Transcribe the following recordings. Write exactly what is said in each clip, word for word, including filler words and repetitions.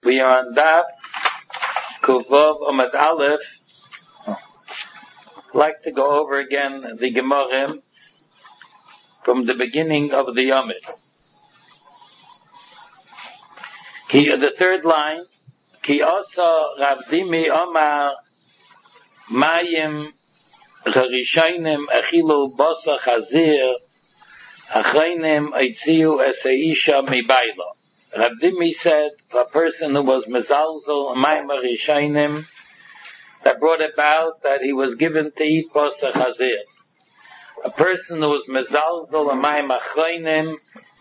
We are on Daf Kuvov Amad Aleph. I'd like to go over again the Gemarim from the beginning of the Yomid. The third line, Ki Osa Rav Dimi Omar Mayim Charishainim Achilu Bosa Chazir Achreinim Eitziu Eseisha Mibayla. Rav Dimi said, a person who was mezalzel Mayim Charishainim, that brought about that he was given to eat Bosa Chazir. A person who was mezalzel Mayim Achreinim,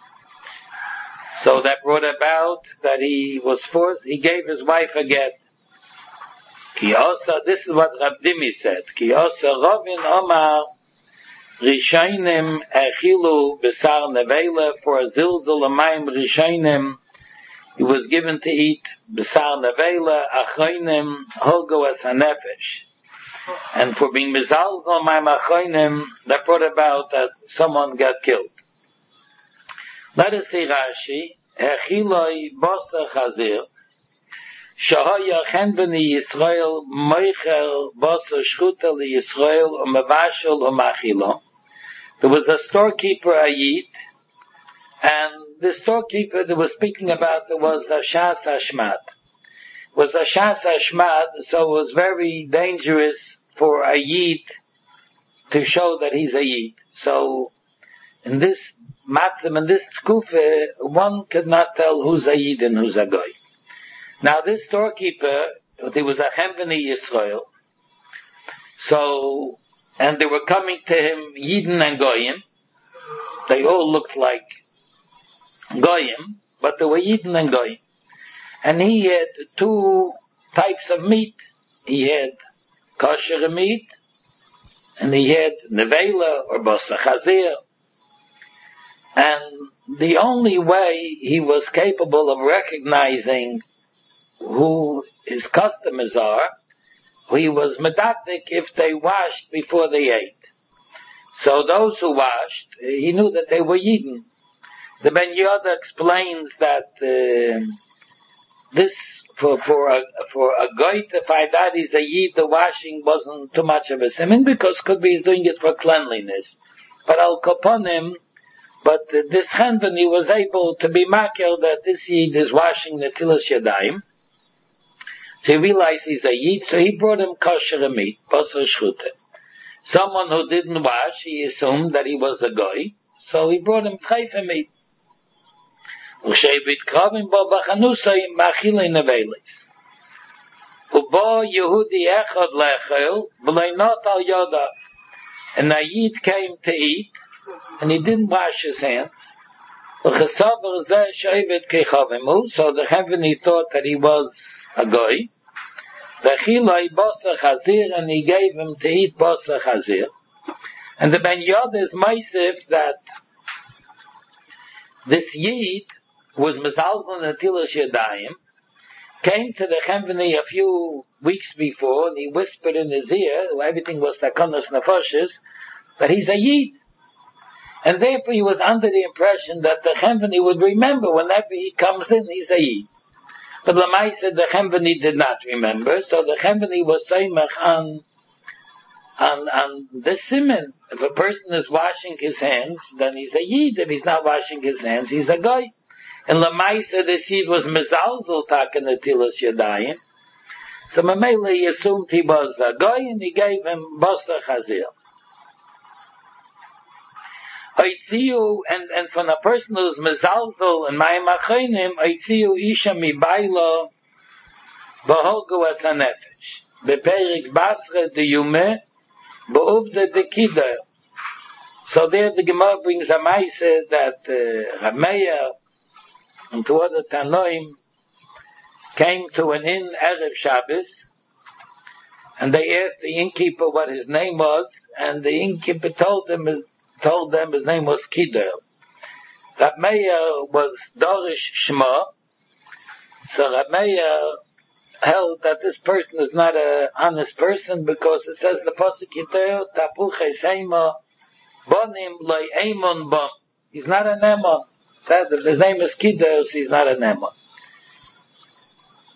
so that brought about that he was forced, he gave his wife a get. Ki Osa, this is what Rav Dimi said, Ki Osa Rovin Omar Rishainim Echilu Besar Nevela, for a zilzul Amayim Rishainim, he was given to eat Besar Nevela, Achreinim Hogo as Hanefesh. And for being mezalzel Amayim Achreinim, that brought about that someone got killed. Let us see Rashi, Echiloi Bosa Chazir, Shahaya Chen B'ni Yisrael, Moichel Bosa Shchuta Li Yisrael, Umevashel Umachilo. There was a storekeeper, Ayit, and the storekeeper that was speaking about there was a Shas Hashmat. It was a Shas Hashmat, so it was very dangerous for Ayit to show that he's Ayit. So, in this matzim, in this skufa, one could not tell who's a Yid and who's a Goy. Now this storekeeper, he was a Chen B'ni Yisrael, so, and they were coming to him, Yidden and Goyim. They all looked like Goyim, but they were Yidden and Goyim. And he had two types of meat. He had kosher meat, and he had nevela or bosa chazir. And the only way he was capable of recognizing who his customers are, he was medactic if they washed before they ate. So those who washed, he knew that they were Yidden. The Ben Yoda explains that uh, this, for for a, for a guy to find out he's a Yid, the washing wasn't too much of a siman, because could be he's doing it for cleanliness. But Al Kaponim, But uh, this Chenbani was able to be makir that this Yid is washing the Tilas Yadayim. So he realized he's a Yid, so he brought him kosher meat, basar shchute. Someone who didn't wash, he assumed that he was a Goy, so he brought him treifa meat. U'shevit kravim bo b'chanusay machilei nevelis. U'bo Yehudi echad lechel, v'lei not al yoda. And a Yid came to eat, and he didn't wash his hands. So the Heavenly thought that he was a Goy. And he gave him to eat Bosa Chazir. And the Ben Yod is Meisif that this Yid was Mezalzel Natilas Yadayim, came to the Heavenly a few weeks before, and he whispered in his ear, everything was Takonos Nefoshes, that he's a Yid. And therefore he was under the impression that the Chemveni would remember whenever he comes in, he's a Yid. But Lamai said the Chemveni did not remember, so the Chemveni was saying on, on, on the siman. If a person is washing his hands, then he's a Yid. If he's not washing his hands, he's a Goy. And Lamai said this Yid was Mezalzel Taken Atilas Yadayim. So Mamela he assumed he was a Goy, and he gave him Bosa Chazir. Eitziu, and, and from a person who's mezalzel and mayim achreinim, Eitziu isha mibaylo b'holgu as hanefesh. Beperik basre de yume, b'uvde de kida. So there the Gemara brings a maise that uh, Rav Meir and two other Tanoim came to an inn Erev Shabbos, and they asked the innkeeper what his name was, and the innkeeper told them told them his name was Kidel. Rav Meir was Dorish Shema, so Rav Meir held that this person is not an honest person, because it says the Pasuk Kidel, Tapuche Seima, Bonim Loi Eimon Bon. He's not an Emon. Said if his name is Kidel, he's not an Emon.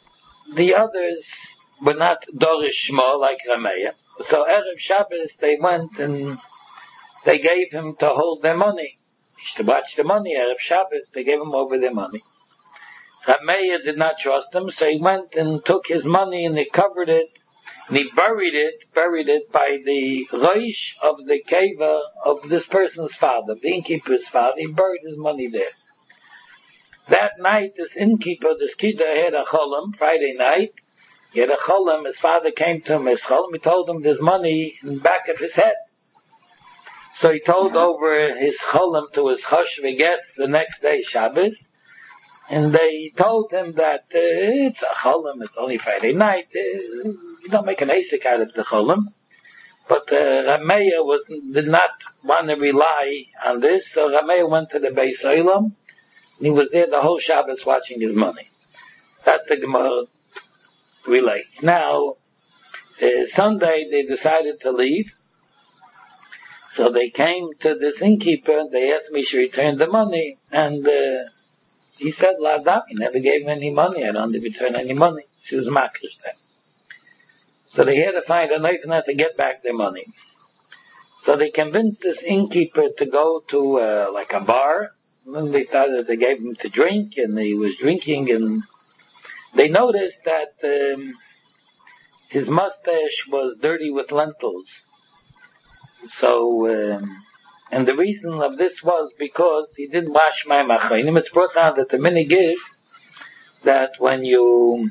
the others were not Dorish Shmo like Rameya. So Erev Shabbos they went and they gave him to hold their money. To watch the money, Erev Shabbos, they gave him over their money. Rameya did not trust him, so he went and took his money and he covered it, and he buried it, buried it by the Rosh of the Keva of this person's father, the innkeeper's father. He buried his money there. That night, this innkeeper, this kidder, had a cholam, Friday night. He had a cholam, his father came to him, his cholam, he told him there's money in the back of his head. So he told over his cholam to his hush guests the next day, Shabbos, and they told him that uh, it's a cholam, it's only Friday night, uh, you don't make an asik out of the cholam. But uh, Rameya was, did not want to rely on this, so Rameya went to the Beis Olam, and he was there the whole Shabbos watching his money. That the Gemara relates. Now, uh, Sunday they decided to leave. So they came to this innkeeper, they asked me to return the money, and uh, he said, Ladam, he never gave me any money, I don't return any money. She was makrish then. So they had to find a knife and had to get back their money. So they convinced this innkeeper to go to uh, like a bar, and they thought that they gave him to drink, and he was drinking, and they noticed that um, his mustache was dirty with lentils. So, um, and the reason of this was because he didn't wash my machanim. It's brought down that the minig is that when you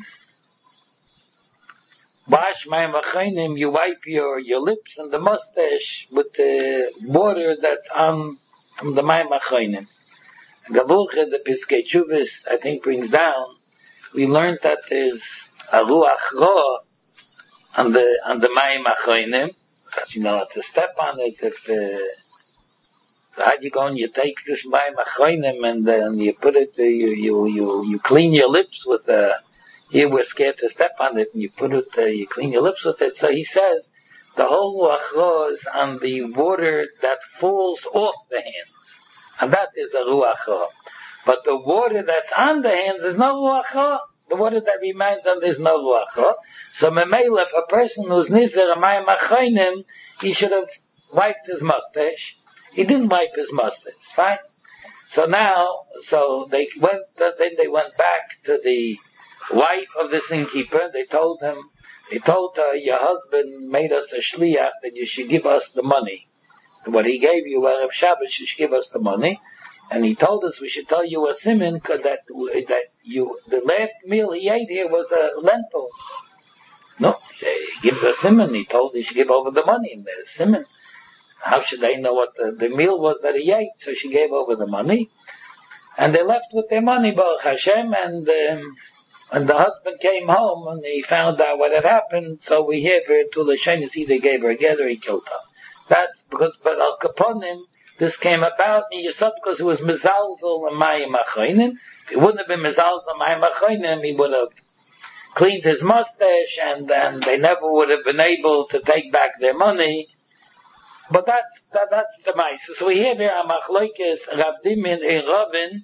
wash my machanim, you wipe your, your lips and the mustache with the water that's on, on the my machanim. Gavuche, the Piskei Teshuvos, I think brings down, we learned that there's a ruach ra on the, on the my machanim. You know, to step on it, if, uh, so how do you go and you take this mayim achronim and then you put it, uh, you, you, you, you clean your lips with, uh, here we're scared to step on it and you put it, uh, you clean your lips with it. So he says, the whole ruach is on the water that falls off the hands. And that is a ruach ra. But the water that's on the hands is no ruach ra. The water that remains on there is no ruach ra. So Memela, if a person who's nizer amayim achronim, he should have wiped his mustache. He didn't wipe his mustache, fine. So now, so they went, then they went back to the wife of this innkeeper. They told him, they told her, your husband made us a shliach that you should give us the money. What he gave you, Erev Shabbos, you should give us the money. And he told us we should tell you a siman, cause that, that you, the last meal he ate here was a lentil. No, he gives a siman. He told he should give over the money in the siman. How should they know what the, the meal was that he ate? So she gave over the money. And they left with their money, Baruch Hashem, and, um, and the husband came home and he found out what had happened, so we hear her to the Shenis, they gave her a get or he killed her. That's because, but Al Kaponim, this came about in Yisod because it was Mezalzel and Mayim Achronim. If it wouldn't have been Mezalzel and Mayim Achronim, he would have cleaned his mustache, and then they never would have been able to take back their money. But that's that, that's the mice. So we hear there a machloikes Rav Dimin in Ravin,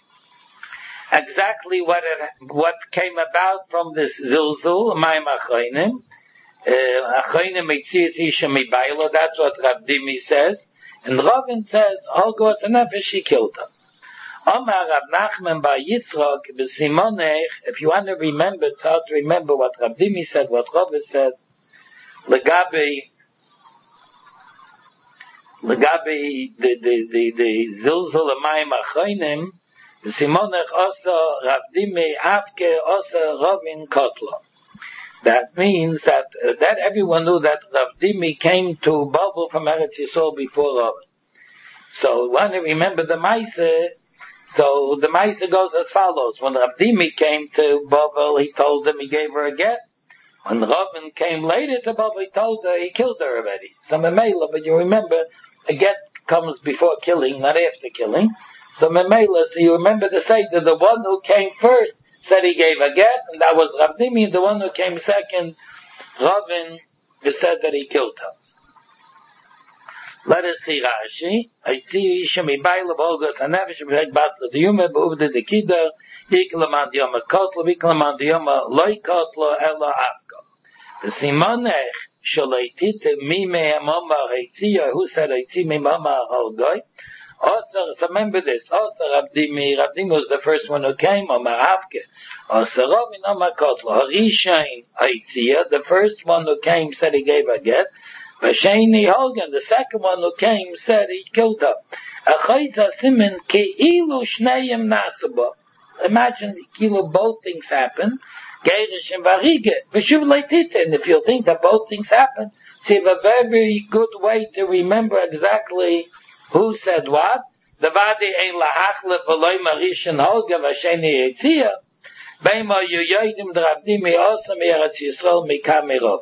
exactly what it, what came about from this zilzul, Mayim Achronim. Achronim mitzias isha mibaylo. That's what Rav Dimi says, and Ravin says, "All goes and nefesh, she killed him." Omar Rav Nachman bar Yitzchok b'Simonech. If you want to remember, it's hard to remember what Rav Dimi said, what Ravin said. Legabe, legabe the the the the zilzul amayim achronim. B'Simonech also Rav Dimi afke also Ravin kotla. That means that uh, that everyone knew that Rav Dimi came to Babel from Eretz Yisrael before Ravin. So when you remember the Maisa, so the Maisa goes as follows. When Rav Dimi came to Babel, he told them he gave her a get. When Ravin came later to Babel, he told her he killed her already. So Memela, but you remember, a get comes before killing, not after killing. So Memela, so you remember to say that the one who came first said he gave a get, and that was Rav Dimi. The one who came second, Ravin, said that he killed her. Let us see Rashi. I see Isha mi bayla bolgas hanefesh b'heg basla diyume b'uvde dekida Ikla man diyoma kotla, ikla man diyoma loy kotla, ela afka. The simonech shalaitite mi mehem omar heitzia, who said heitzia mi omar halgoy? Also, so remember this, also Rabdimi, Rabdimi was the first one who came, Omar Avke. Also, Rovin Omar Kotla, Harishain heitzia, the first one who came said he gave a get. Vasheni Hogan, the second one who came, said he killed her. Achayza simen keilu shneyem nasaba. Imagine, kilo, both things happen. Geirish and Varige. Veshuv leitite. And if you think that both things happen, so you have a very good way to remember exactly who said what. The vadi ein lahachle v'loy marishan Hogan vasheni yitzia. Beima yuyoidim drabdimi osam eretz Yisrael mikamirov.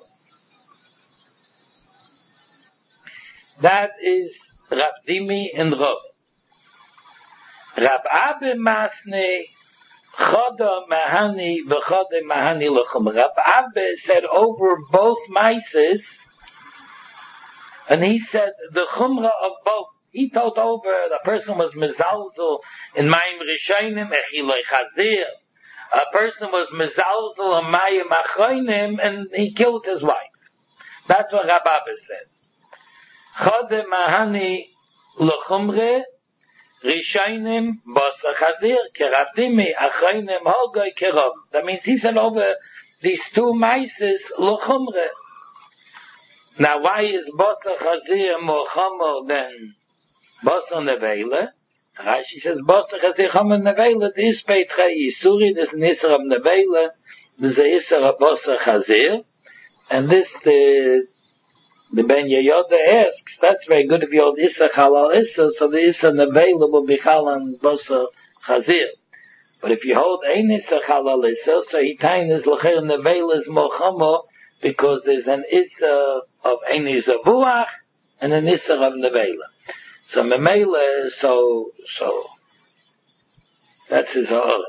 That is Rav Dimi and Rav. Rav Abbe Masne Choda Mahani v'Choda Mahani Lachum. Rav Abbe said over both mices, and he said the chumra of both. He told over the person was mezalzel in Mayim Rishonim echiloi chazir. A person was mezalzel in Mayim Achronim, and he killed his wife. That's what Rav Abbe said. Chode mahani lechumre rishonim basa chazir keravdimi achronim hogoy kerov. That means he said over these two mices lechumre. Now why is basa chazir more chomer than basa nevela? Rashi says basa chazir chomer nevela. This peitcha yisuri. This is an isser of nevela. This is an isser of basa chazir, and this the. The Ben Yehoyada asks, that's very good if you hold Issa Halal Issa, so the Issa Nevela will be Chalan Bosa Chazir. But if you hold Ein Issa Halal Issa, so Hitain is L'cher Nevela is Mochamo, because there's an Issa of Ein Issa Buach, and an Issa of Nevela. So Memela, so, so, that's his Ha'or.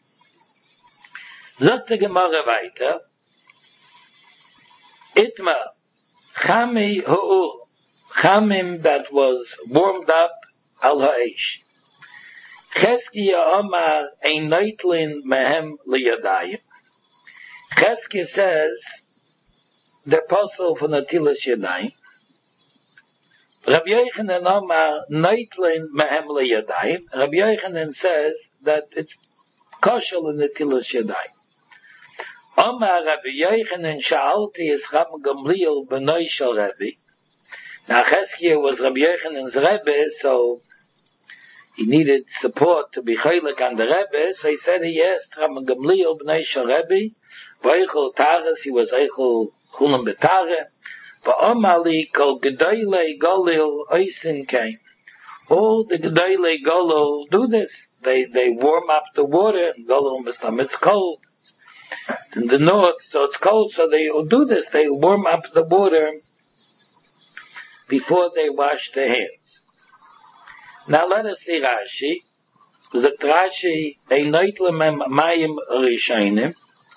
Zot the Gemara weiter, Itma, Chami ho'ur, chamim that was warmed up al ha'esh. Cheskia Omar ein noitlin mehem liyadayim. Cheskia says the apostle for Natilas Yadayim. Rabbi Yochanan Omar noitlin mehem liyadayim. Rabbi Yochanan says that it's kosher in Natilas Yadayim. Omar Rabbi Yochanan sha'alti is Cham Gamliel b'noi shel Rebbe. Now Cheskia was Rabbi Yochanan's Rebbe, so he needed support to be chaylik on the Rebbe, so he said he asked Cham Gamliel b'noi shel Rebbe, v'eichel tares, he was eichel chulam b'tare, v'omar li kol gedoylei golil oisin came. All the gedoylei golil do this. They, they warm up the water, and golil mistam, it's cold. In the north, so it's cold, so they do this. They warm up the water before they wash their hands. Now let us see Rashi. The Rashi, a noitlem mayim rishonim,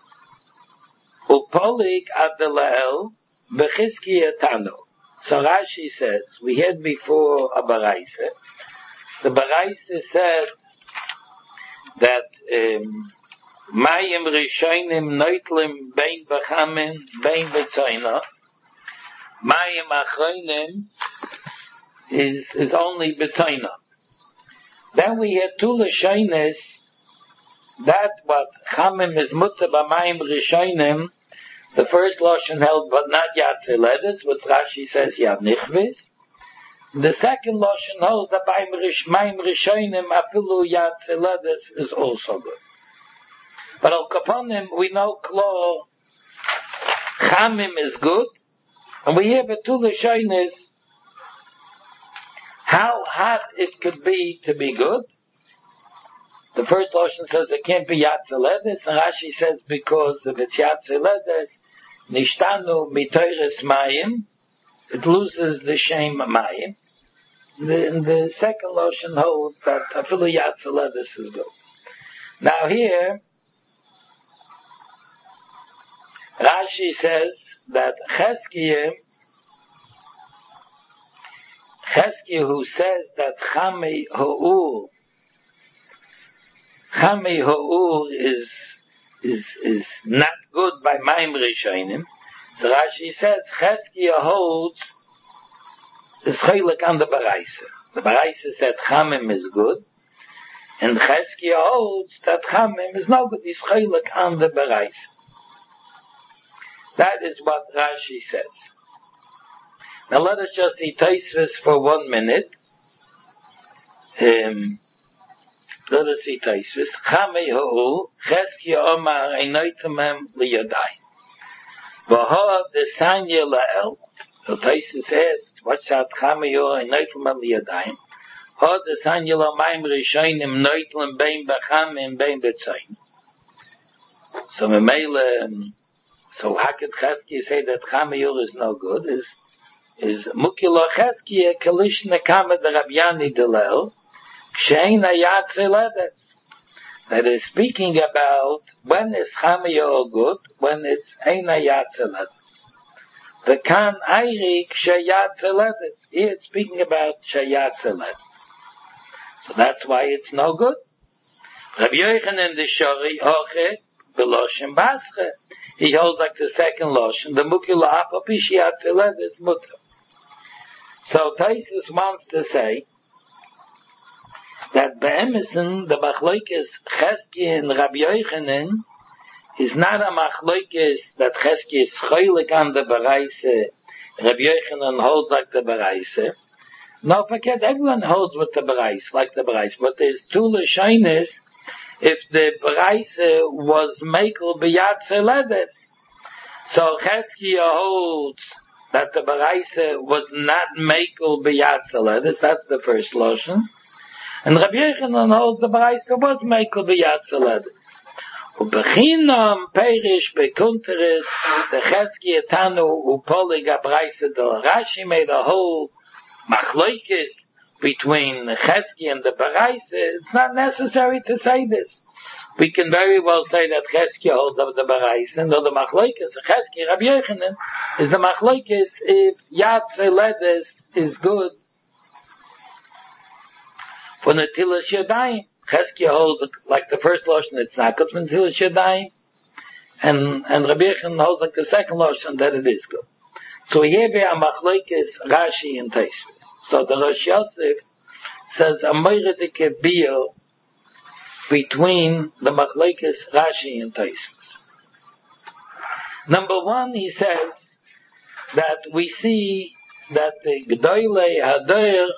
upolik adelael bechizki etano. So Rashi says, we had before a baraisa. The baraisa said that um, Mayim rishonim noitlim bein b'chamin bein b'tzoyna. Mayim achronim is is only b'tzoyna. Then we had two lashonis. That what chamim is mutter b'mayim rishonim. The first lashon held, but not yatzeledes, what Rashi says yad nichvis. The second lashon holds that mayim rishonim afilu yatzeledes is also good. But al kaponim, we know klo chamim is good, and we have a two lashonis how hot it could be to be good. The first lashon says it can't be yatzeledes, and Rashi says because if it's yatzeledes, nishtanu mitoires mayim, it loses the shame mayim. The, the second lashon holds that afilu yatzeledes is good. Now here, Rashi says that Cheskia, Cheskia who says that Chami Ho'ur Chamei Ho'ur is, is, is not good by Maim Rishonim. So Rashi says, Cheskia holds is chaylik on the Baraisa. The Baraisa said Chamim is good, and Cheskia holds that Chamim is no good. He's chaylik on the Baraisa. That is what Rashi says. Now let us just see Tosfos for one minute. Um, let us see Tosfos. Chamei Ho'u, Cheskia Omar Einoitamem Liyadai. V'ha Desanya La'el. So Tosfos says, watch out, Chamei Ho'u Einoitamem Liyadai. Ha Desanya La'mayim Rishonim Noitlem Bein B'chamim Bein B'tzayin. So Memele, so how could Cheskia say that Chamei Ho'u is no good? Is is Mukilo Cheskia Kalish Nekama de Rabiani Delel Ksheina Yatze Ledes. That is speaking about when is Chamei Ho'u good, when it's Eina Yatze Ledes. The Kan Ayri Ksheyatze Ledes. Here it's speaking about Sheyatze Ledes. So that's why it's no good. Rabbi Yochanan the Shori Hoche Beloshem Basche. He holds like the second Loshen. The Mukilo Apapi Sheyatze Ledes Mutter. So Tosfos wants to say that Be'emison, the Machlokes Cheskia and Rabbi Yochanan is not a Machlokes that Cheskia is chaylik on the Baraisa. Rabbi Yochanan holds like the Baraisa. No, forget, everyone holds with the Baraisa, like the Baraisa. But there's two Lashonos if the Baraisa was Mekel B'Yatze Ledes. So Cheskia holds that the Baraisa was not Mekel B'Yatze Ledes. That's the first Lashon. And Rabbi Yochanan holds the Baraisa was Mekel B'Yatze Ledes. Ubechinam Perish Bekunteris, the Cheskia Tanu Upolig Baraisa del Rashi made a whole Machlokes between the Cheskia and the Baraisa. It's not necessary to say this. We can very well say that Cheskia holds of the Baraisa, and the Machlokes, Cheskia, Rabbi Yochanan, is the Machlokes if Yatze Ledes is good for Netilas Yadayim. Cheskia holds, like the first Lashon, it's not good for Netilas Yadayim, and, and Rabbi Yochanan holds like the second Lashon that it is good. So here we are Machlokes, Rashi and Tosfos. So the Rosh Yosef says, a Moiredike Bio between the Machlokes, Rashi and Tosfos. Number one, he says that we see that the Gedolei Hadoyer,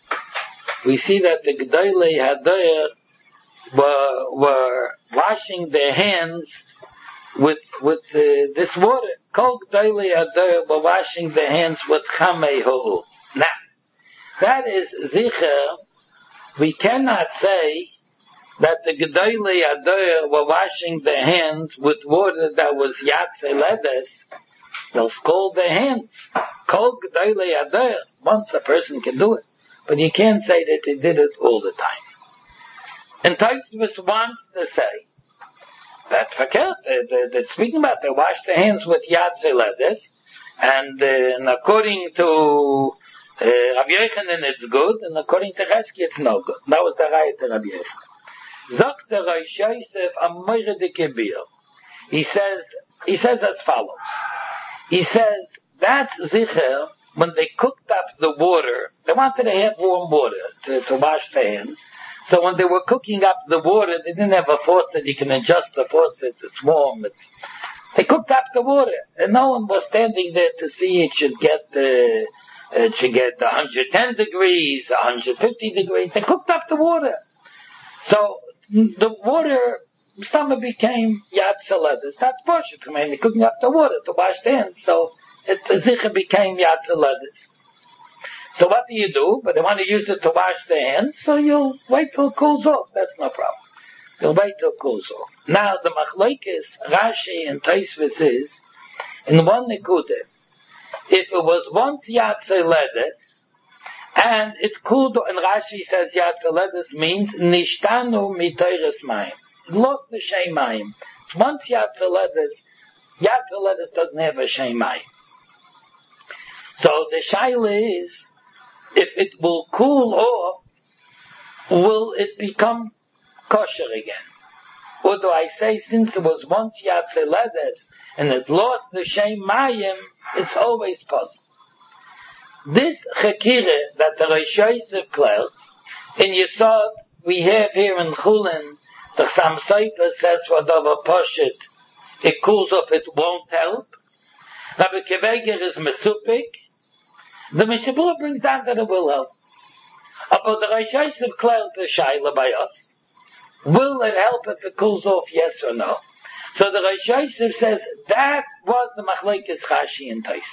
we see that the Gedolei Hadoyer were, were washing their hands with with uh, this water. Kol Gedolei Hadoyer were washing their hands with Chamei Ho'u. Now, that is Zicher. We cannot say that the Gedolei Hadoyer were washing their hands with water that was Yatze Ledes. They'll scald their hands. Kol Gedolei Hadoyer. Once a person can do it. But you can't say that they did it all the time. And Tosfos wants to say that forget, they're, they're speaking about they wash their hands with Yatze Ledes, and, uh, and according to uh, Rabbi Yochanan it's good, and according to Cheskia it's no good. That was the Raya to Rabbi Yochanan. Zok the Rosh Yosef Amoiredike Bio. He says, he says as follows. He says, that's Zicher, when they cooked up the water, they wanted to have warm water to, to wash their hands. So when they were cooking up the water, they didn't have a faucet. You can adjust the faucet. It's warm. It's, they cooked up the water, and no one was standing there to see it should get uh, it should get one hundred ten degrees, one hundred fifty degrees. They cooked up the water. So the water stomach became Yatze Ledes. That's bullshit. I mean, they're cooking up the water to wash their hands. So it Zicher became Yatze Ledes. So what do you do? But they want to use it to wash their hands, so you'll wait till it cools off. That's no problem. You'll wait till it cools off. Now the Machlokes, Rashi and Tosfos is, in one Nekude, if it was once Yatze Ledes, and it cooled, and Rashi says Yatze Ledes means Nishtanu Miteires Mayim. It lost the Shem Mayim. Once Yatze Ledes, Yatze Ledes doesn't have a Shem Mayim. So the Shaila is, if it will cool off, will it become kosher again. Or do I say, since it was once Yatzei Ledes, and it lost the Shem Mayim, it's always possible. This Chekire that the Rosh Yosef clears, in Yesod, we have here in Chulin, the Chassam Sofer says, whatever Poshet, it cools off, it won't help. Rabbi Keveger is Mesupik. The Mishabur brings down that it will help. But the Rosh Yosef clears the Shaila by us. Will it help if it cools off, yes or no? So the Rosh Yosef says, that was the Machlekes Rashi and Tosfos.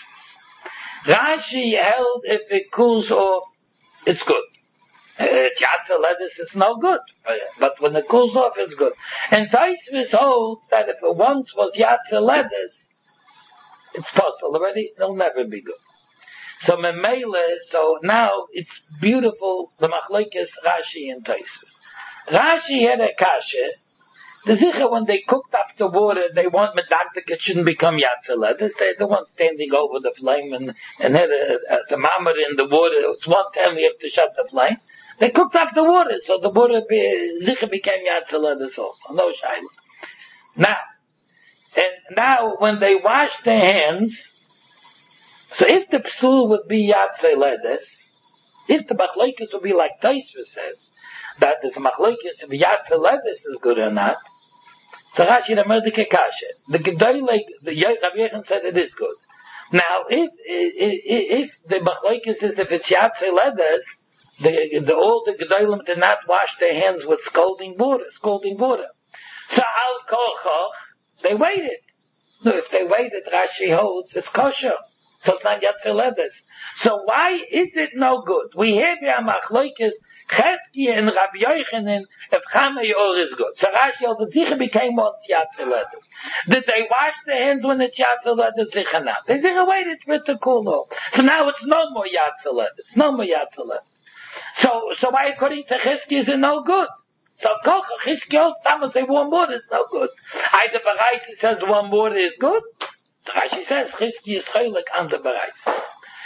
Rashi held if it cools off, it's good. Yatzei Ledes, it's no good. But when it cools off, it's good. And Tosfos holds that if it once was Yatzei Ledes, it's possible already, it'll never be good. So Memele, so now it's beautiful, the Machlekes Rashi and Tosfos. Rashi had a kasha. The Zicha, when they cooked up the water, they want medaktik, it shouldn't become Yatzei Ledes. They're the ones standing over the flame and, and had a, a thermometer in the water. It's one time you have to shut the flame. They cooked up the water, so the water, be, Zicha became Yatzei Ledes also. No shaila. Now, and now when they wash their hands, so if the psul would be Yatzei Ledes, if the machlekes would be like Tosfos says, that the machlekes if Yatzei Ledes is good or not, so Rashi the Merdeke Kasha. The Gedolei, the Rabbi Yechon said it is good. Now, if if, if the machlekes is if it's Yatzei Ledes, the the all the Gedolim did not wash their hands with scalding water, scalding water. So al kochoch, they waited. So if they waited, Rashi holds it's kosher. So it's not Yatzei Ledes. So why is it no good? We have here machlekes Chesky and Rabbi Yochanan if Chamei Or is good. So Rashi holds the Zicha became once Yatzei Ledes. Did they wash their hands when it's Yatzei Ledes? Zicha not. They Zicha waited for it to cool off. So now it's no more Yatzei Ledes. No more Yatzei Ledes. So, so why according to Chesky is it no good? So Koch, Chesky holds Thomas say warm water is no good. Either Baraisi says warm water is good. Rashi says Chesky is chaylik on the Baraisi.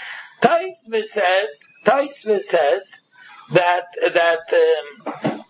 Tosfos says, Tosfos says that that um,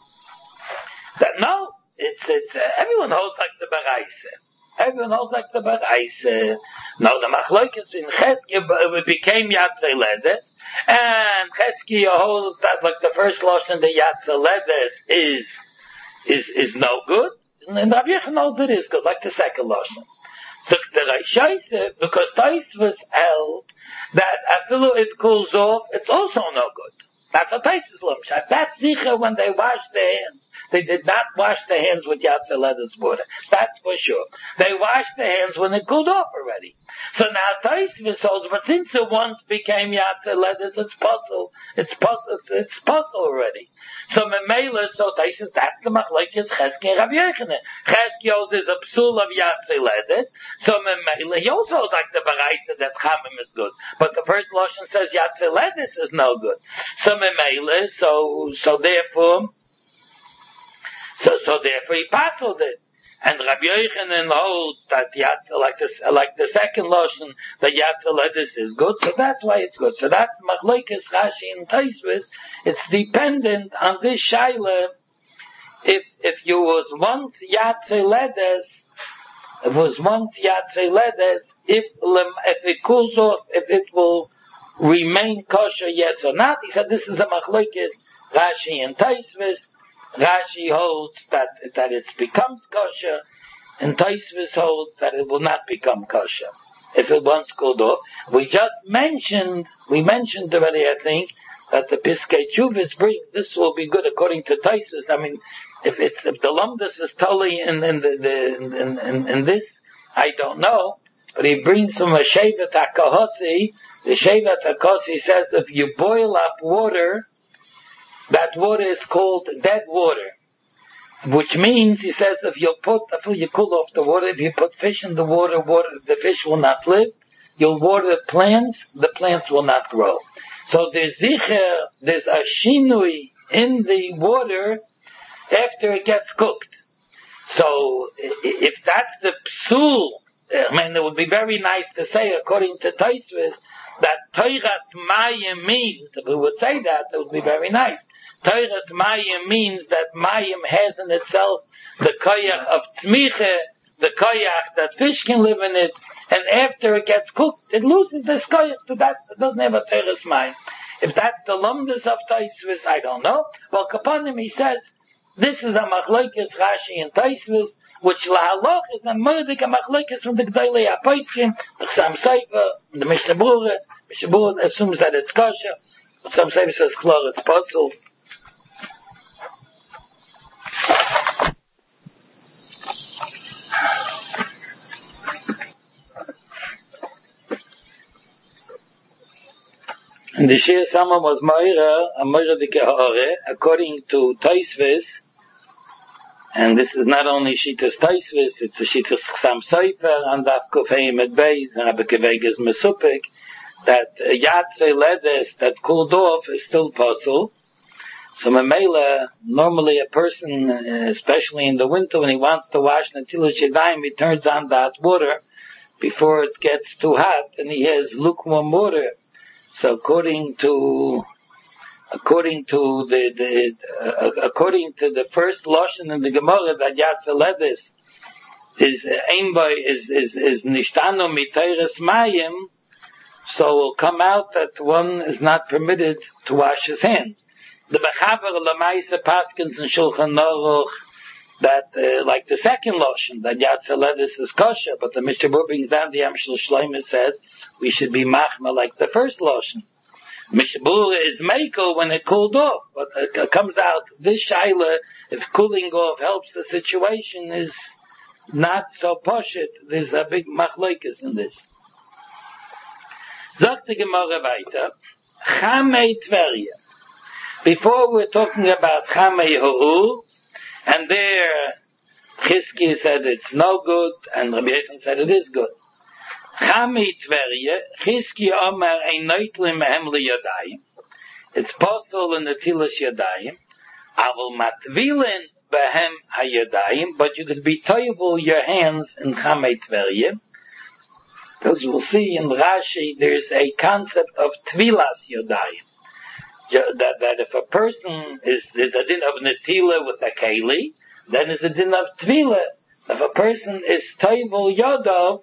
that no, it's it's uh, everyone holds like the Baraisi. Everyone holds like the Baraisi. No, the machlokes in Chesky became Yatzei Ledes. And Chesky holds that like the first lashon the Yatzei Ledes is is is no good, and Rabbi Yechon holds it is good, like the second lashon. So the Rosh Yosef, because Tosfos held that after it cools off, it's also no good. That's a Tosfos lumshah. That's sicher when they wash their hands. They did not wash their hands with Yatzei Ledes water. That's for sure. They washed their hands when it cooled off already. So now Tosfos holds, but since it once became Yatzei Ledes, it's possible. It's possible. It's possible already. So Memela, so Tosfos, that's the machlekes Chesky and Rabbi Yochanan. Chesky holds is a psul of Yatzei Ledes. So Memela, he also holds like the Baraisa that Chamim is good, but the first lashon says Yatzei Ledes is no good. So Memela, so so therefore. So, so therefore he passed it. And Rabbi Yochanan holds that Yatzei, like the, like the second lotion, that Yatzei Ledes is good, so that's why it's good. So that's Machlekes Rashi and Tosfos. It's dependent on this shaila. If, if you was once Yatzei Ledes, if it was once Yatzei Ledes, if, if it cools off, if it will remain kosher, yes or not. He said this is a Machlekes Rashi and Tosfos. Rashi holds that that it becomes kosher, and Tosfos holds that it will not become kosher if it once cooled off. We just mentioned, we mentioned already, I think, that the Piskei Teshuvos brings this will be good according to Tosfos. I mean, if it's if the lumdus is totally in in the, the in, in, in this, I don't know, but he brings from a Shevet HaKohosi. The Shevet HaKohosi says if you boil up water, that water is called dead water, which means, he says, if you put, if you cool off the water, if you put fish in the water, water, the fish will not live. You'll water plants, the plants will not grow. So there's zicher, there's a shinui in the water after it gets cooked. So if that's the psul, I mean, it would be very nice to say, according to Tosfos, that Toiras Mayim means, if we would say that, it would be very nice. Teiras Mayim means that Mayim has in itself the koyach of tzmiche, the koyach that fish can live in it, and after it gets cooked, it loses this koyach, so that it doesn't have a Teiras Mayim. If that's the lumdus of Taisvis, I don't know. Well, Kapanim, he says, this is a machlokes Rashi and Taisvis, which lahaloch is a murdik a machlokes from the Gdolei HaPoitchim, the Chassam Sofer, the Mishnah Berurah. Mishnah Berurah assumes that it's kosher. Some Sofer says klor it's puzzle. And the Shir Sama was Moira, a Moira de Kehore, according to Taisvis, and this is not only Shitas Taisvis, it's a Shitas Chassam Sofer, and Daf Kufay Med Beis, and Rabbi Kevegas Mesupik, that uh, Yatzei Ledes, that cooled off, is still possible. So Mamela, normally a person, uh, especially in the winter, when he wants to wash Natilas Yadayim, he turns on the hot water before it gets too hot, and he has lukewarm water. So according to, according to the, the uh, according to the first lashon in the Gemara that Yatzei Ledes is Einboy is is is nishtano mitayres mayim, so it will come out that one is not permitted to wash his hands. The Bechaber Lamaisa Paskins and Shulchan Aruch that uh, like the second lashon that Yatzei Ledes is kosher, but the Mishnah Berurah brings down the Amshel Shloimeh says we should be machma like the first lashon. Mishnah Berurah is meiko when it cooled off, but it comes out this shaila, if cooling off helps the situation, is not so poshut. There's a big machlokes in this. Sagt the Gemara weiter, Chamei Tverya. Before we're talking about Chamei Ho'u, and there Chizki said it's no good, and Rabbi Yechon said it is good. Chamei Tverya, Chizki Omer ein neutlim mehem liyadayim. It's possible in the Tilas Yadayim. Aval matvilin behem hayadayim, but you could be toivel your hands in Chamei Tverya. Because we'll see in Rashi, there's a concept of Tvilas Yadayim. That, that if a person is, there's a din of Netila with a Keli, then there's a din of Tvila. If a person is toivel Yadav,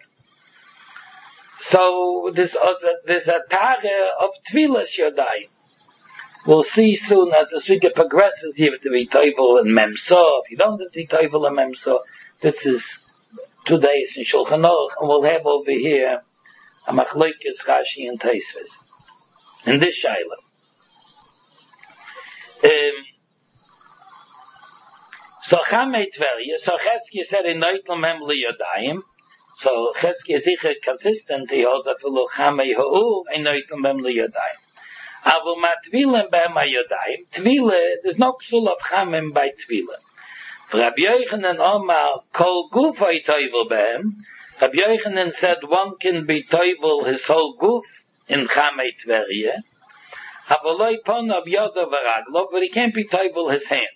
so there's a, there's a tare of Tvilas Yadayim. We'll see soon as the Sugya progresses, you have to be toivel and Memso. If you don't have to be toivel and Memso, this is two days in Shulchan Aruch, and we'll have over here a machlokes Rashi and Taisvis. In this shaila. Um, so Chamei Tverya, so Chesky said in Neutlam Hem Liyadayim, so Chesky is sicher consistent, he holds that for Chamei Ho'u in Neutlam Hem Liyadayim. Avu Matvilem Behem HaYadayim, Tvile, there's no psul of Chamem by Tvile. Rabbi Yochanan Omar Kol Gufay Toivel Behem. Rabbi Yochanan said one can be toivel his whole goof in Chamei Tverya. Avoloi Pon of Yoda Varaglo, but he can't be toivel his hand.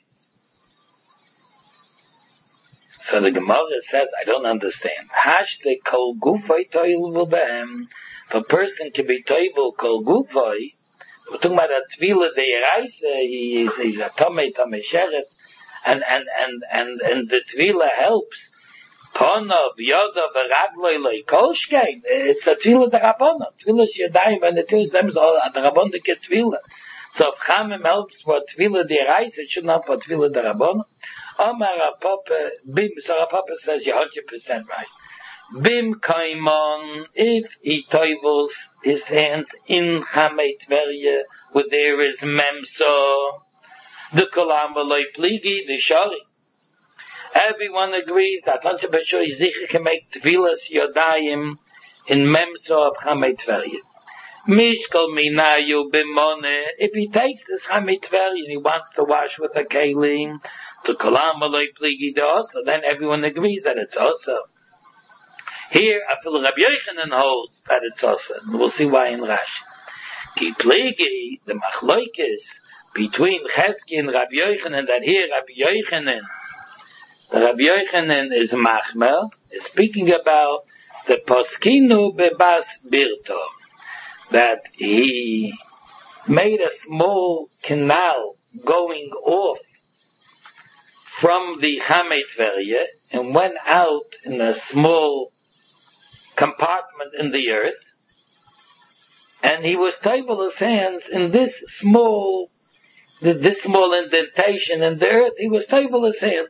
So the Gemara says, I don't understand. Hashte Kol Gufay Toivel Behem. If a person can be toivel Kol Gufay, we're talking about a Tvila Deiraisa, he is he's a Tomei Tomei Sheret. And, and, and, and, and the Tvila helps. Ponov, Yoda, Veragloi, Loi, Kolshkein. It's a Tvila Darabona. Tvila Shadayim, and it is them, so a Darabona get Tvila. So if Chamim helps for Tvila Derais, it should not for Tvila Darabona. Omar Rapapa, Bim, so Rapapa says you're one hundred percent right. Bim Kaimon, if he toivels his hands in Chamei Tverya, where there is Memso, the Kolam V'loi Pligi, the Shari. Everyone agrees that Hansha B'Shur Yizicha can make Tvilas Yodayim in Memso of Chamei Tverya. Mishkol Minayu B'Mone, if he takes this Chamei Tverya and he wants to wash with a Kelim, the Kolam V'loi Pligi also, then everyone agrees that it's also. Here, I feel Rabbi Yochanan holds that it's also. We'll see why in Rashi. Ki Pligi, the Machlokes, between Chesky and Rabbi Yochanan, that here Rabbi Yochanan, Rabbi Yochanan is Machmel, is speaking about the Poskinu Bebas Birto, that he made a small canal going off from the Chamei Tverye and went out in a small compartment in the earth, and he was table his hands in this small, this small indentation in the earth. He was table his hands.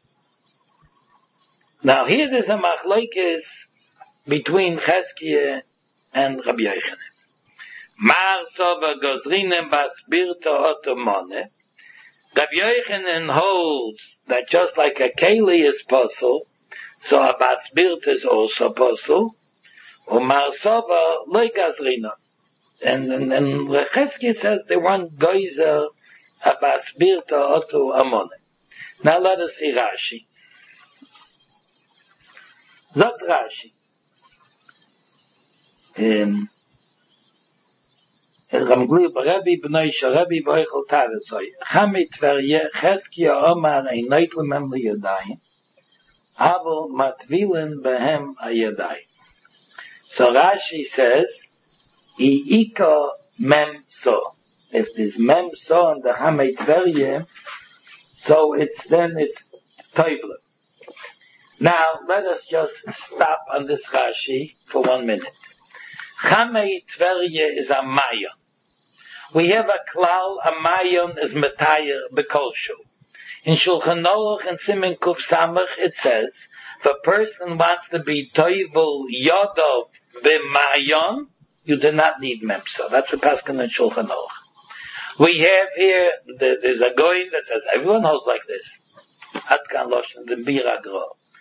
Now here there's a machlokes between Cheskia and Rabbi Yochanan. Mar sova gozrinem basbirto otomone. Rabbi Yochanan holds that just like a keli is possible, so a basbirt is also possible. Umar sova loy gazrina. And and, and Cheskia says they want geyser a basbirto oto amone. Now let us see Rashi. Zot Rashi. Um, Ramgli Rabbi Bnei Sharabi Boichel Taresoy Chamei Tverye Cheskia Omar Einait Lemem Liyadayim Avo Matvilin Behem Ayadayim. So Rashi says Iika Mem So. If there's Mem So in the Chamei Tverye, so it's then it's Toivler. Now let us just stop on this Rashi for one minute. Chamei Tverye is a mayon. We have a klal, a mayon is metayer bekolshu. In Shulchan Aruch and Siman Kuf Samach it says, if a person wants to be toivel yodov b'mayon, you do not need memsa. That's a paskin in Shulchan Aruch. We have here, there's a goyin that says, everyone holds like this. Atkan Loshen, the Biragro.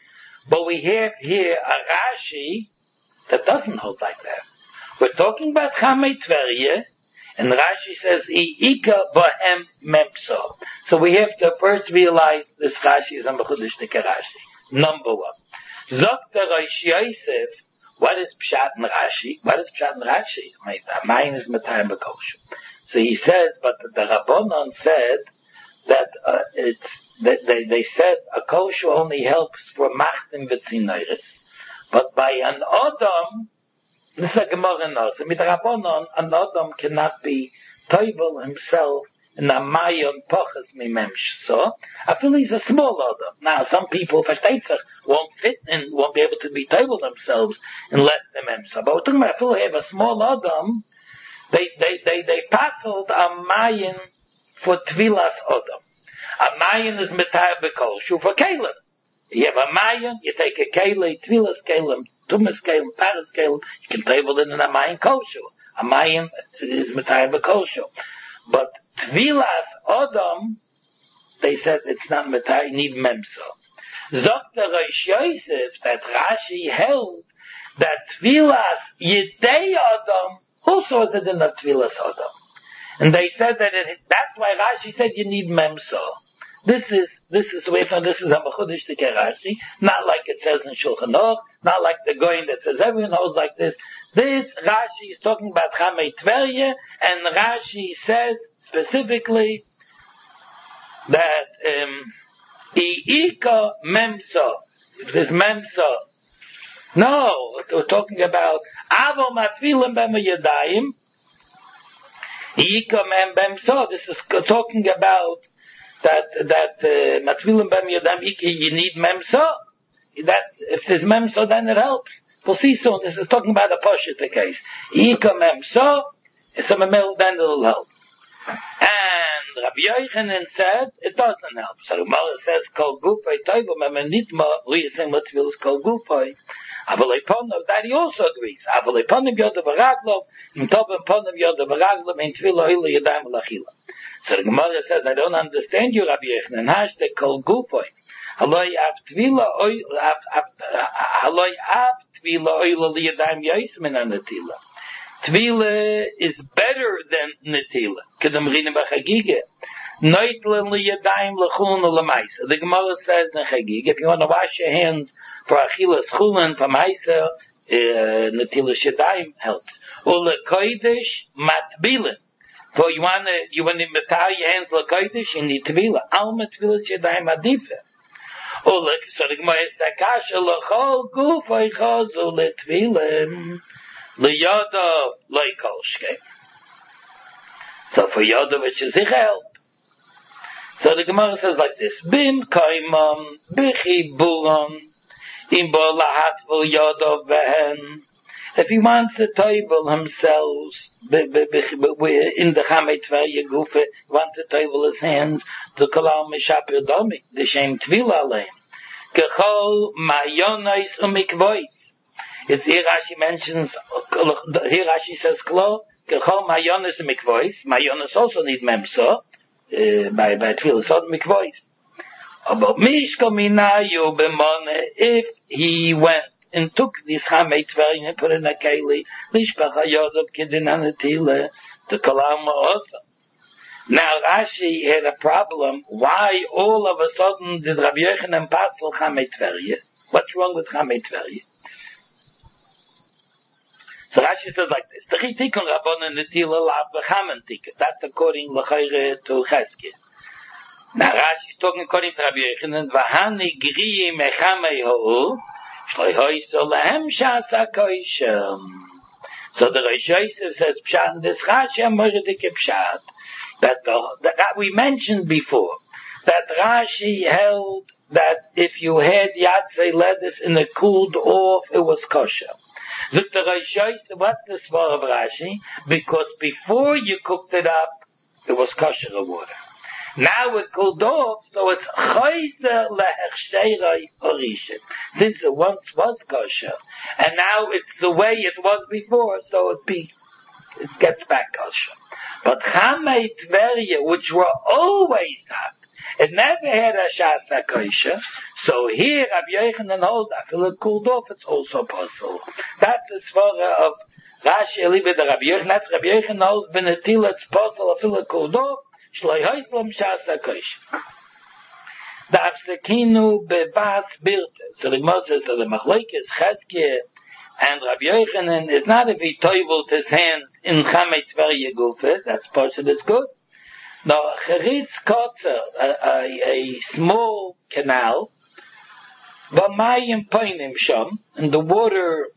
But we have here a Rashi that doesn't hold like that. We're talking about Chamei Tverye, and Rashi says, I'ika bohem memso. So we have to first realize this Rashi is a Mechudesh Rashi. Number one. Zokta Rosh Yosef, what is Pshat in Rashi? What is Pshat in Rashi? Mine is Matayim Bekoshu. So he says, but the Rabbanon said that uh, it's, that they, they said a kosher only helps for machtim v'tzinoiris. But by an Adam, this is a Gemara knows. Mit Rabbanon, an Adam cannot be toivel himself in a mayon poches mimemsh. So, I feel he's a small Adam. Now, some people, versteht sich, won't fit and won't be able to be toivel themselves in less than memsha. But we're talking about, I feel they have a small Adam, they, they, they, they passeled a mayon for tvilas Adam. A mayon is metayr b'kolshu for kelim. You have a mayon, you take a kelim, tvilas kelim, tumas kelim, paras kelim, you can table it in a mayon kolshu. A mayon is metayr b'kolshu. But tvilas Adam, they said it's not metayr, you need memsa. Zokta Rosh Yosef, that Rashi held that tvilas yedei Adam also is a din of tvilas Adam. And they said that it, that's why Rashi said you need memsa. This is, this is, wait, no, this is a Mechudesh Rashi, not like it says in Shulchan Aruch, not like the Goyin that says everyone holds like this. This Rashi is talking about Chamei Tverye, and Rashi says specifically that, um, I'ika memsa, if there's memsa, no, we're talking about Avo Matvilim Bema Yadayim, I'ika mem memsa, this is talking about that that matvilim bem yadam iki you need memsa. That if there's memsa, then it helps. We'll see soon. This is talking about a poshut case. Ika memsa, it's a memel, then it'll help. And Rabbi Yochanan said it doesn't help. So Gemara says kol gufay toivo memenitma liyasim latvilas kol gufay. Avalei ponav, that he also agrees. Avalei ponav yodav araglov, im tovim ponav yodav araglov, in tvila hila yadayim lachila. So the Gemara says, I don't understand you, Rabbi Yochanan. Hashte kol gufoy. Haloi av tvila oil, haloi av tvila oil liyadayim yosim in anatila. Tvila is better than natila. Kedam rina b'chagige. Noitlen liyadayim lechulun ulamaisa. The Gemara says in chagige, if you want to wash your hands for achilas chulun, for maisa, natila shadayim helps. Ule koidesh matbilin. So you want to, you want to metal your hands like kodesh, you need tvila. Alma tvila shadayim adifa. Oh look, so the Gemara is takasha lechol gufay chazu letvila liyada loikolshke. So for yada which is a help. So the Gemara says like this: Bim kaimam bichiburam im bo lahatvel yodov behen. If he wants to table himself in the Chamei Tverya Gufe, wants to table his hands, the Kolal Mishapir Domi, the Shem Tvila Aleim. Kechol Mayonais Umikvois. It's here Rashi mentions, here Rashi says, Klo, Kechol Mayonais Umikvois. Mayonais also need Memsa, uh, by, by Tvila, so Umikvois. But Mishko Minayu B'mone, if he went and took this Chamei Tverya and put in a Keli, Lishpach HaYodov Kedin Anatile, the Kolama also. Now Rashi had a problem. Why all of a sudden did Rabbi Yochanan Pasel Chamei Tverya? What's wrong with Chamei Tverya? So Rashi says like this: the Chitikon Rabbanan Netila Lav V'Chamen Tiket. That's according L'Chayre to Cheskia. Now Rashi is talking according to Rabbi Yochanan. V'Hani Griyi Mechamei Ho'u. So the Rosh Yosef says Pshat, this Rashi Amoradik Pshat, that, the, that we mentioned before, that Rashi held that if you had Yatzei lettuce and it cooled off, it was kosher. So the Rosh Yosef, what's the svar of Rashi? Because before you cooked it up, it was kosher water. Now it cooled off, so it's chayzer lehechsheirei orishim. Since it once was kosher, and now it's the way it was before, so it be, it gets back kosher. But Chamei Tverya, which were always hot, it never had a shasa kosher, so here Rabbi Yochanan holds after it cooled off, it's also possible. That's the svara of Rashi Elibed Rabbi Yochanan. That's Rabbi Yochanan holds b'netil it's possible after it cooled off. Shloi hoislam shasa kosh. The Afsekinu bebas birte. So the Gemara says, so the Machlokes Cheskia and Rabbi Yochanan is not if he toivelt his hands in Chamei Tverya Gufe, that's part of this good. No, Cheritz Kotzer, a, a, a small canal, B'mayim Painim Sham, and the water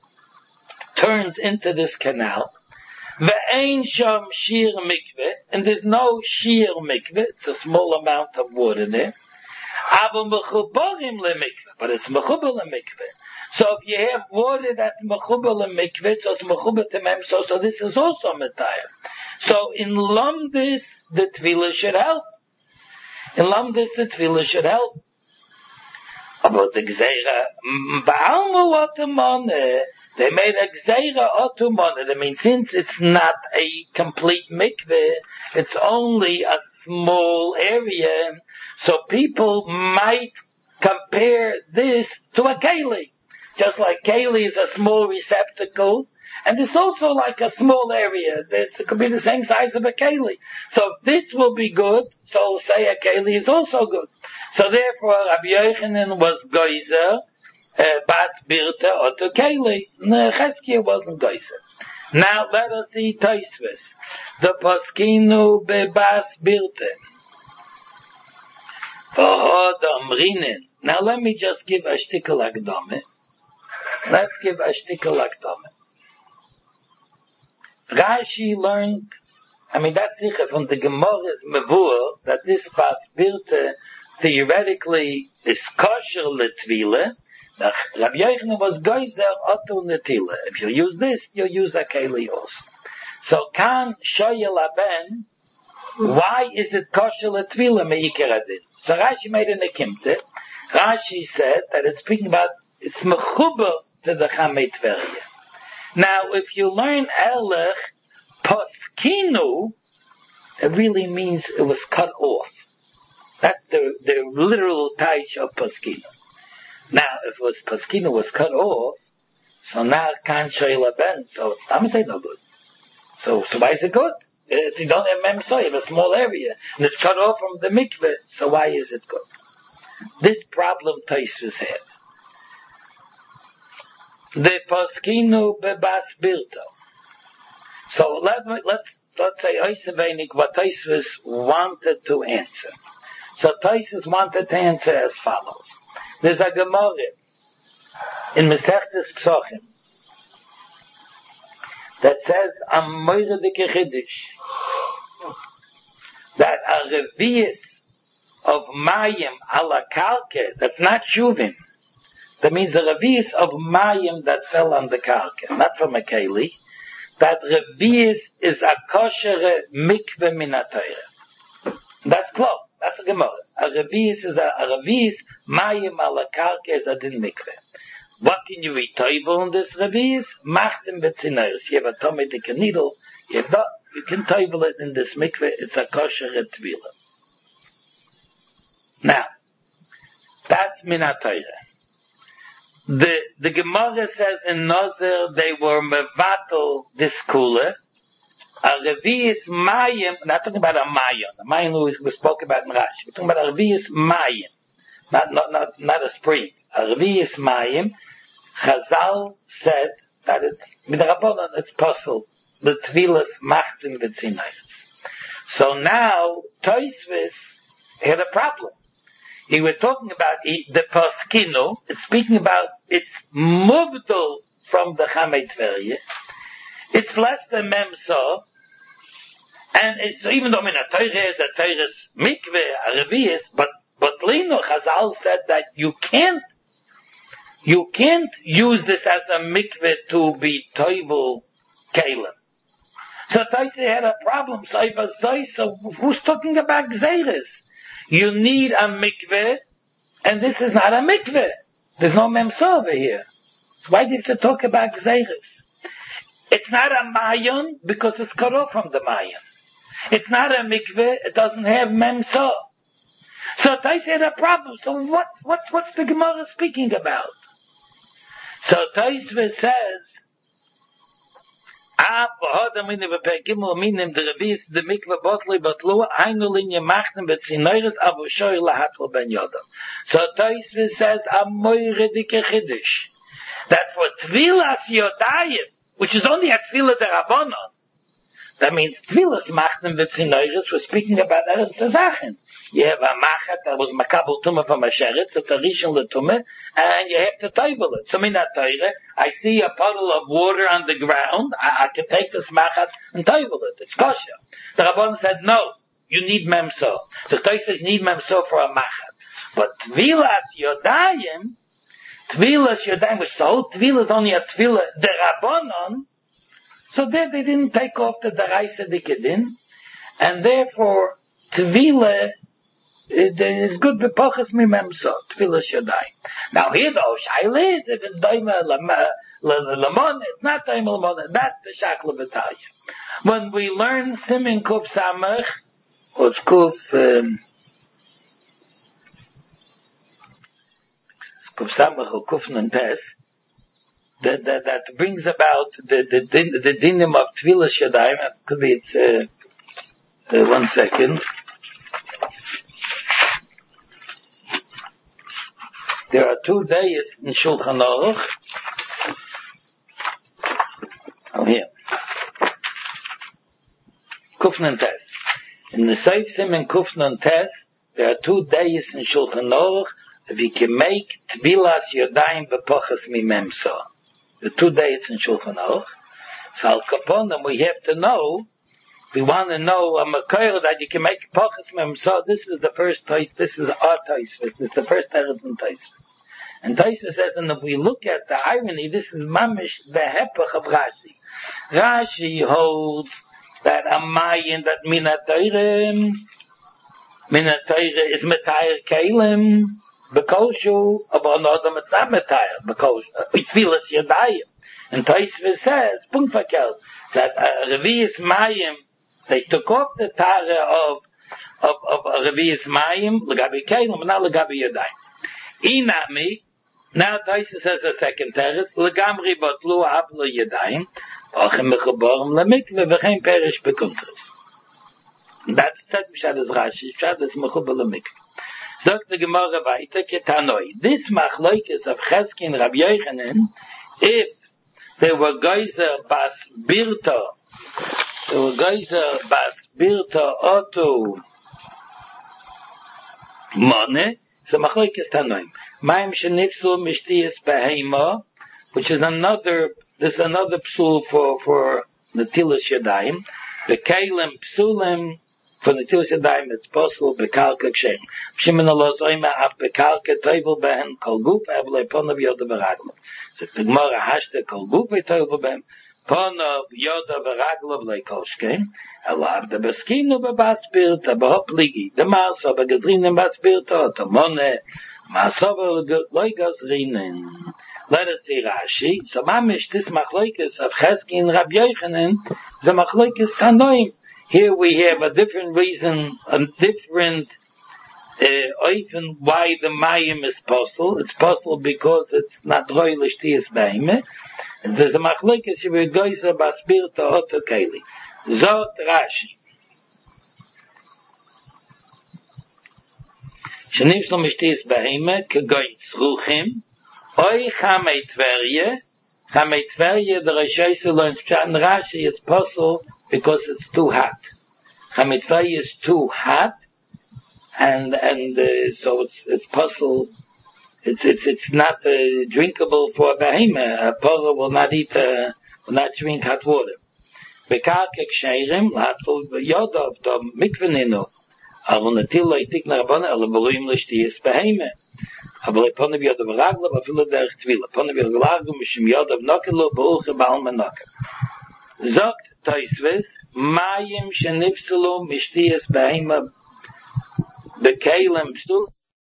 turns into this canal. Ve'ein sham shir mikveh, and there's no shir mikveh, it's a small amount of water there. Aval mechubarim lemikveh, but it's mechubar lemikveh. So if you have water that's mechubar lemikveh, so it's mechubar to memso, so this is also metayah. So in Lamdis, the tefillah should help. In Lamdis, the tefillah should help. About the gzeira, ba'alma watamane, they made a gzeira otumana. That means since it's not a complete mikveh, it's only a small area, so people might compare this to a keli. Just like keli is a small receptacle, and it's also like a small area. It's, it could be the same size of a keli. So if this will be good, so say a keli is also good. So therefore, Rabbi Yochanan was geyser, Uh, Bas Birte Oto Keli. Cheskia wasn't Geyser. Now let us see Tosfos. The Poskinu be Bas Birte. V'hod Amrinen. Now let me just give a shtickle akdame. Let's give a shtickle akdame. Rashi learned, I mean that's sicher from the Gemara's Mevur, that this Bas Birte theoretically is kosher l'tvila. Now, Rabbi Yochanan was geyser otu netila. If you use this, you use a keli also. So, kan shoyel aben, why is it kosher l'tvila me'ikar adin? So Rashi made an ekimte. Rashi said that it's speaking about, it's mechuber to the Chamei Tverya. Now, if you learn Erlich, poskinu, it really means it was cut off. That's the, the literal taich of poskinu. Now, if it was Paskina was cut off, so now can't show you ben, so it's I'm saying no good. So, so why is it good? If you don't have mem so you have a small area, and it's cut off from the mikveh, so why is it good? This problem Tosfos had. The Paskinu bebas birto. So let me, let's let's say Oisevenik what Tosfos wanted to answer. So Tosfos wanted to answer as follows. There's a Gemara in Masechtes Psochim that says Am Moire de Kechiddish that a Revius of mayim ala kalke, that's not shuvim. That means the revius of mayim that fell on the kalke, not from a keli. That revius is a kosher mikveh minatayre. That's close. That's a gemara. A revius is a, a revius, mayim ala kalke is a din mikveh. What can you read toivel in this revius? Machtem v'tzineris. You have a tomedik needle, you have that, you can toivel it in this mikveh, it's a kosher tvila. Now, that's minatayre. The the Gemara says in Nazir they were mevatel this kula. A revius mayim, not talking about a mayim. A mayim we spoke about in Rashi. We're talking about a revius mayim, not not not not a spring. A revius mayim. Chazal said that it's midrabanan. It's possible. The tvilas machtim v'tzinayis. So now Tosfos had a problem. He was talking about the Paskino, it's speaking about, it's muvdal from the Chamei Tverye, it's less than Memsa, and it's, even though in a Torah is a Torah's mikveh, a revius, but, but Lino Chazal said that you can't, you can't use this as a mikveh to be toivel kalim. So Tosfos had a problem, so, so who's talking about Gzeiris? You need a mikveh, and this is not a mikveh. There's no memsa over here. So why do you have to talk about gzeiris? It's not a mayon because it's cut off from the mayon. It's not a mikveh. It doesn't have memsa. So Tosfos had a problem. So what? What? What's the Gemara speaking about? So Tosfos says, Ah, v'hodam in the v'pegimel minim the revius the mikveh botli botlu ainu linye machnem v'tzinoiris avu shoy lahatl ben yodam. So Tosfos says a moire dike chiddush that for tvilas yodayim, which is only a tvila derabanan, that means tvilas machnem v'tzinoiris. We're speaking about eretz zachen. You have a machat that was makabel tumah from a sheretz, it's a rishon letumah, and you have to toivel it. So in that Torah, I see a puddle of water on the ground, I, I can take this machat and toivel it. It's kosher. The Rabban said, no, you need memso. So Tosfos says you need memso for a machat. But tvilas yodayim, tvilas yodayim, which the whole tvila is only a tvila derabanan, so there they didn't take off the deraisa dikadin, and therefore tvila it is good bepochas mi memso, tefillah shadai. Now here though, shaila is, if it's daima lamon, it's not daima lamon, that's the shakla b'talya. When we learn Simin Kuf Samach, or Kuf, um, Kuf Samach or Kuf Nantes, that, that, that brings about the, the, the, the dinim of tefillah shadai, could be it's, uh, uh, one second. There are two days in Shulchan Aruch. Oh, here. Kufnan Tes. In the Seif Simen Kufnan Tes, there are two days in Shulchan Aruch that we can make Tbilas Yodayim B'Pochas Mimemsa. The two days in Shulchan Aruch. So Al Kaponim, we have to know, we want to know a Makayr that you can make Pochas Mimemsa. This is the first Tais, this is our Tais, this is the first Teretz in Tais. And Tosfos says, and if we look at the irony, this is mamish the hepech of Rashi. Rashi holds that a mayin, that minatayre, minatayre is metayr kelim, bekoshu, of another it's not metayr, bekoshu, itfilas yadayim. And Tosfos says, punkt verkehrt, that a revius mayim, they took off the tara of, of, of a revius mayim, legabi kelim, and not legabi yadayim. Inami, now Tosfos says a second teretz, legamri batlu havlo yadayim, ochem mechaborim lemikve v'chein perish bekuntres. That's said Pshat is Rashi, Pshat is mechubar lemikve. Sagt the Gemara weiter, ketanoi. This machlokes of Cheskin Rabbi Yochanan, if there were geyser bas birta, there were geyser bas birta otu mone, so machlokes tanoim. Maim shenifsul mishtiyas behema, which is another, there's another psul for, for the tilas yadayim. The kalim psulim von der Tilis Yadayim, it's possible, bekarka kshem. Shimon Allah zoyma, af bekarka toivel behen, kol guf, evle ponav yoda beraglav. So the Gemara hashte kol guf, toivel behen, ponav yoda beraglav, le kol shkein, alav de beskinu bebaspirta, behop ligi, de maso, begazrinen baspirta, tomone, maso, loigazrinen. Let us see Rashi. So mamish, this machlokes of Chesky and Rabbi Yochanan, the machlokes Tanoim. Here we have a different reason, a different uh, oifen why the mayim is possible. It's possible because it's not roilish tiyas beime. And there's a machlokes you will go to baspir to oto keli. Zot Rashi. Shenish lo mishtiyas beime kegoin tzruchim. Oy chamei tverye, chamei tverye, the Rishoyse learns Pshat and Rashi, it's possible because it's too hot. Chamei tverye is too hot, and and uh, so it's it's possible. It's it's it's not uh, drinkable for a behemoth. A porah will not eat, uh, will not drink hot water. Bekarke ksherim, latul yodov to mikveninu. Avon atil leitik narabana al beluim lishtiyas behemoth. Aber upon the yod of ragla, but feel der twila. Upon the yod of ragla, mishim yod of nokelo, beuche baal menaka. Zogt Tosfos, mayim shenifselu mishtiyas behema bekelem psul.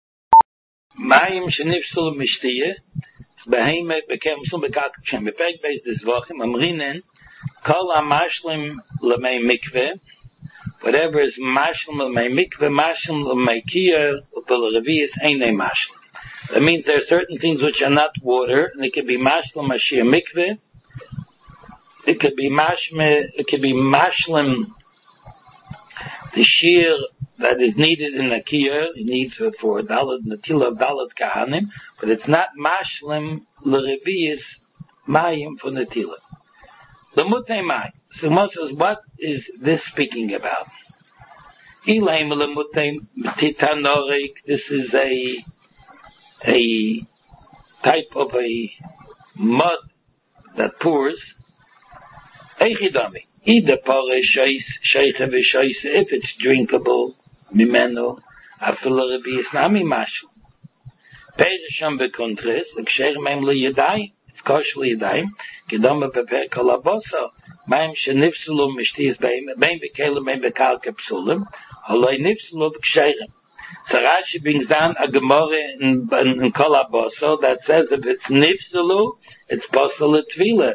Mayim shenifselu mishtiyas behema bekelem psul bekak kshem. Bepek beis des wochim, amrinen, kol amashlim lemei mikveh, whatever is mashlim lemei mikveh, mashlim lemei kiyah, upel revius einei mashlim. That means there are certain things which are not water, and it could be mashlim ashir mikveh. It could be mashme. It could be mashlim the shear that is needed in the kiyah. It needs for, for dalat natila of dalat kahanim, but it's not mashlim l'revius mayim for natila. The mutay mayim. So Moses, what is this speaking about? Ilaim l'mutay titanorik. This is a a type of a mud that pours. Eichidami. Either pore sheis, sheiche v'sheis, if it's drinkable, mimeno, afilo rebius nami mashal. Perisham bekontres, l'ksher meim liyadayim, it's kosher liyadayim, kedome beper kolaboso, meim shenifsulu mishtiyas beim, beim bekelem, beim bekalke psulim, holoi nifsulu b'ksherim. So Rashi brings down a Gemara in, in, in Kolaboso that says if it's nifsulu, it's possible tvila.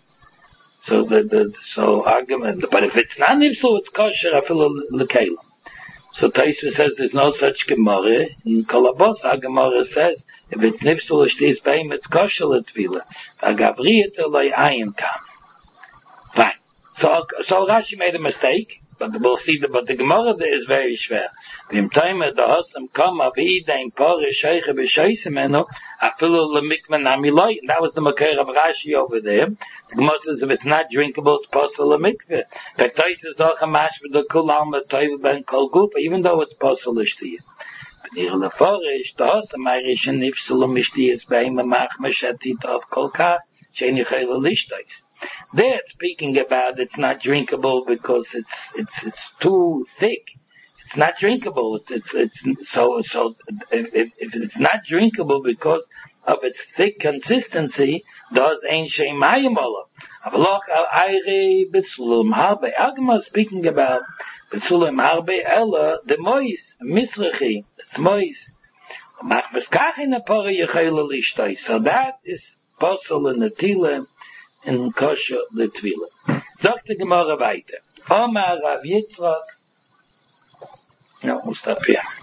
So the, the so argument, but if it's not nifsulu, it's kosher. I feel lekela. So Tosfos says there's no such Gemara in Kolaboso. A Gemara says if it's nifsulu shtis beim, it's kosher tvila. A Gabriel loy ayin kam. Fine. So so Rashi made a mistake. But we'll see the, but the Gemara there is very schwer. V'im toimer da hosam kam avi dein pore sheiche b'sheisemenu afilu lemikven amiloi. That was the makar of Rashi over there. The Gemara says if it's not drinkable, it's possible lemikve. But Tosfos auch amash v'do kul alma toivel ben kol gufa, even though it's possible l'shtiyah. V'nir leforish da hosam ayrish nifsulu mishtiyas beim amach meshatit of kol kach she'eni chayla lishtais. They're speaking about it's not drinkable because it's it's it's too thick. It's not drinkable. It's it's it's so so if, if, if it's not drinkable because of its thick consistency, does ein sheimayim olah. Avloch al ayre betzulim harbe. Agma speaking about betzulim harbe ella the mois misrechi. It's mois. Mach beskach in a pore yechayla lishtay. So that is possible in the tila. In kosher the tvila. Sagt die Gemara weiter. Omar Rav Yitzchak. No, we'll stop here.